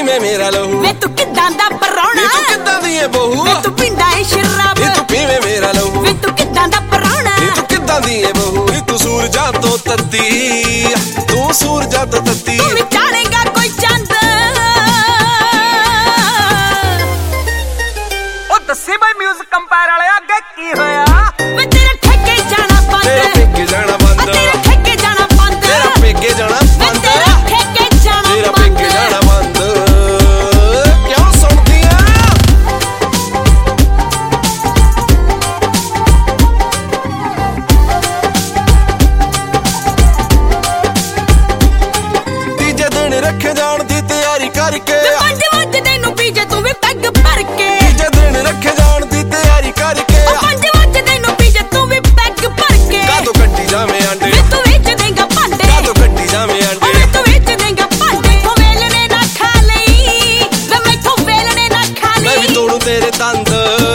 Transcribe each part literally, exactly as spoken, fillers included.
ਪੀਵੇਂ ਮੇਰਾ ਲਹੂ ਵੇ ਤੂੰ ਕਿੱਦਾਂ ਦਾ ਪਰੌਣਾ ਨੀ ਤੂੰ ਕਿੱਦਾਂ ਦੀ ਏ ਬਹੂ ਵੇ ਤੂੰ ਪੀਂਦਾ ਏ ਸ਼ਰਾਬ ਨੀ ਤੂੰ ਪੀਵੇਂ ਮੇਰਾ ਲਹੂ ਵੇ ਤੂੰ ਕਿੱਦਾਂ ਦਾ ਪਰੌਣਾ ਨੀ ਤੂੰ ਕਿੱਦਾਂ ਦੀ ਏ ਬਹੂ ਨੀ ਤੂੰ ਸੂਰਜਾਂ ਤੋਂ ਤੱਤੀ ਤੂੰ ਸੂਰਜਾਂ ਤੋਂ ਤੱਤੀ ਤੂੰ ਵਿਚਾਰੇਗਾ ਕੋਈ ਚੰਦ ਉਹ ਦੱਸੀ ਬਈ ਮਿਊਜ਼ਿਕ ਕੰਪਾਇਰ ਵਾਲੇ ਅੱਗੇ ਕੀ ਹੋਇਆ ਵੇ ਤੇਰੇ ਠੇਕੇ ਜਾਣਾ ਬੰਦ ਤੇਰਾ ਪੇਕੇ ਜਾਣਾ ਬੰਦ ਤੇਰੇ ਠੇਕੇ ਜਾਣਾ ਬੰਦ ਤੇਰਾ ਪੇਕੇ ਜਾਣਾ ਬੰਦ ਤੇਰਾ ਠੇਕੇ ਜਾਣਾ ਤੇਰਾ ਬੰਦ ਪੇਕੇ ਜਾਣਾ ਬੰਦ ਕਿਉਂ ਸੁਣਦੀ ਆ ਤੀਜੇ ਦਿਨ ਰੱਖੇ ਜਾਣ ਦੀ ਤਿਆਰੀ ਕਰਕੇ ਪੰਜ ਵਜੇ ਨੂੰ ਪੀਜੇ ਤੂੰ ਵੀ ਪੈਗ ਭਰ ਕੇ ਤੀਜੇ ਦਿਨ ਰੱਖੇ ਜਾਣ ਦੀ ਤਿਆਰੀ ਕਰਕੇ ਪੰਜ ਵਜੇ ਨੂੰ ਪੀਜੇ ਤੂੰ ਵੀ ਪੈਗ ਭਰ ਕੇ ਕਾਦੋਂ ਕੱਟੀ ਜਾਵੇਂ ਆਂਡੇ ਵੇ ਤੂੰ ਵੇਚ ਦੇਂਗਾ ਭਾਂਡੇ ਕਾਦੋਂ ਕੱਟੀ ਜਾਵੇਂ ਆਂਡੇ ਵੇ ਤੂੰ ਵੇਚ ਦੇਂਗਾ ਭਾਂਡੇ ਤੂੰ ਵੇਲਣੇ ਨਾ ਖਾ ਲਈ ਵੇ ਮੈਥੋਂ ਵੇਲਣੇ ਨਾ ਖਾ ਲਈ ਮੈਂ ਵੀ ਤੋੜੂ ਤੇਰੇ ਦੰਦ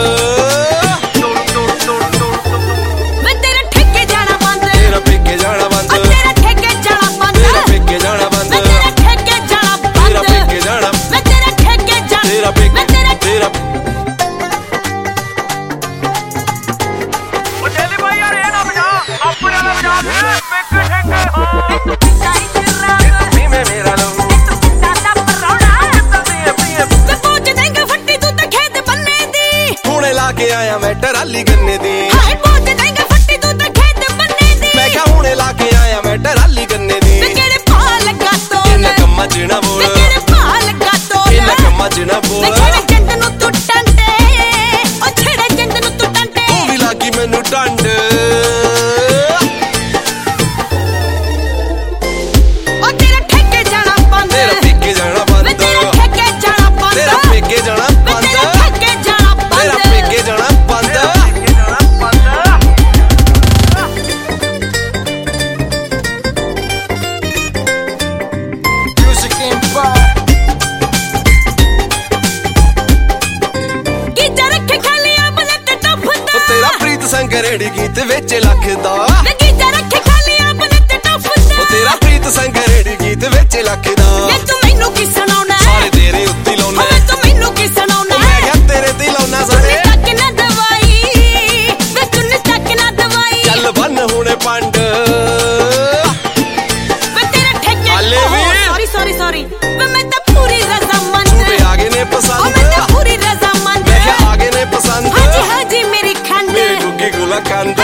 ਵੇ ਤੇਰੇ ਠੇਕੇ ਜਾਣਾ ਬੰਦ ਤੇਰਾ ਪੇਕੇ ਜਾਣਾ ਬੰਦ ਓ ਤੇਰਾ ਠੇਕੇ ਜਾਣਾ ਬੰਦ ਤੇਰਾ ਪੇਕੇ ਜਾਣਾ ਬੰਦ ਵੇ ਤੇਰਾ ਠੇਕੇ ਜਾਣਾ ਬੰਦ ਤੇਰਾ ਪੇਕੇ ਜਾਣਾ ਵੇ ਤੇਰਾ ਠੇਕੇ ਜਾਣਾ ਤੇਰਾ ਵੇ ਪੇਕੇ ਤੇਰਾ ਤੇਰਾ ਉਹ ਜੇਲੀ ਬਾਈ ਯਾਰ ਇਹ ਨਾ ਵਜਾ ਆਪਣੇ ਨਾਲ ਵਜਾ ਦੇ ਪੇਕੇ ਠੇਕੇ ਹੋ ਤੂੰ ਪੀਂਦਾ ਏ ਸ਼ਰਾਬ ਪੀਵੇਂ ਮੇਰਾ ਲਹੂ ਤੂੰ ਕਿੱਦਾਂ ਦਾ ਪਰੌਣਾ ਪੀਵੇਂ ਪੀਵੇਂ ਵੇ ਪਹੁੰਚ ਦੇਂਗਾ ਫੱਟੀ ਤੂੰ ਤਾਂ ਖੇਤ ਬੰਨੇ ਦੀ ਹੁਣੇ ਲਾ ਕੇ ਆਇਆ ਮੈਂ ਟਰਾਲੀ ਗੰਨੇ ਦੀ ਹਾਏ ਪਹੁੰਚ ਦੇਂਗਾ ਫੱਟੀ ਤੂੰ ਤਾਂ ਖੇਤ ਬੰਨੇ ਦੀ ਮੈਂ ਕਿਹਾ ਹੁਣੇ ਲਾ ਕੇ ਆਇਆ ਮੈਂ ਟਰਾਲੀ ਗੰਨੇ ਦੀ ਵੇ ਕਿਹੜੇ ਭਾਅ ਲੱਗਾ ਤੋਲ ਇਹਨਾਂ ਕੰਮਾਂ 'ਚ ਨਾ ਵੇ ਬੋਲ ਕਿਹੜੇ ਭਾਅ ਲੱਗਾ ਤੋਲ ਇਹਨਾਂ ਕੰਮਾਂ 'ਚ ਨਾ ਵੇ ਬੋਲ ਛੇੜੇ ਜਿੰਦ ਨੂੰ ਤੂੰ ਟੰਡੇ ਓ ਛੇੜੇ ਜਿੰਦ ਨੂੰ ਤੂੰ ਟੰਡੇ ਤੂੰ ਵੀ ਲੱਗੀ ਮੈਨੂੰ ਟੰਡ ਓ ਤੇਰਾ ਠੇਕੇ ਜਾਣਾ ਬੰਦ ਤੇਰਾ ਪੇਕੇ ਜਾਣਾ ਬੰਦ ਵੇ ਤੇਰਾ ਠੇਕੇ ਜਾਣਾ ਬੰਦ ਤੇਰਾ ਪੇਕੇ ਜਾਣਾ ਵੇ ਬੰਦ ਤੇਰਾ ਠੇਕੇ ਜਾਣਾ ਬੰਦ ਤੇਰਾ ਪੇਕੇ ਜਾਣਾ ਬੰਦ ਠੇਕੇ ਜਾਣਾ ਬੰਦ Music Empire ਕੀ ਜਾ ਰੱਖੇ ਖਾਲੀ ਆ ਬਲਟ ਟੱਫਦਾ ਉਹ ਤੇਰਾ ਪ੍ਰੀਤ ਸੰਗ ਰੇੜੀ ਗੀਤ ਵਿੱਚ ਲੱਖ ਦਾ ਵੇ ਕੀ ਜਾ ਰੱਖੇ ਖਾਲੀ ਆ ਬਲਟ ਟੱਫਦਾ ਉਹ ਤੇਰਾ ਪ੍ਰੀਤ ਸੰਗ ਰੇੜੀ ਗੀਤ ਵਿੱਚ ਲੱਖ ਦਾ ਵੇ ਤੂੰ ਮੈਨੂੰ ਕੀ ਸੁਣਾਉਣਾ ਸਾਰੇ ਤੇਰੇ ਉੱਤੇ ਲਾਉਣਾ ਵੇ ਤੂੰ ਮੈਨੂੰ ਕੀ ਸੁਣਾਉਣਾ ਮੈਂ ਕਿਹਾ ਤੇਰੇ ਤੇ ਲਾਉਣਾ ਸਾਰੇ ਨੀ ਤੱਕ ਨਾ ਦਵਾਈ ਵੇ ਤੂੰ ਨੀ ਤੱਕ ਨਾ ਦਵਾਈ ਚੱਲ ਬੰਨ ਹੁਣੇ ਪੰਡ ਵੇ ਤੇਰੇ ਠੇਕੇ ਹਾਲੇ ਵੀ? ਸੌਰੀ ਸੌਰੀ ਸੌਰੀ ਵੇ ਮੈਂ ਤਾਂ ਪੂਰੀ ਰਜ਼ਾਮੰਦ ਝੂਟੇ ਆ ਗਏ ਨੇ ਓ ਪਸੰਦ ਮੈਂ ਤਾਂ ਪੂਰੀ ਰਜ਼ਾਮੰਦ ਮੈਂ ਕਿਹਾ ਆ ਗਏ ਨੇ ਪਸੰਦ ਹਾਜੀ ਹਾਜੀ ਮੇਰੀ ਖੰਡ ਮੇਰੇ ਗੁੱਗੀ ਗੁਲਾ ਕੰਦ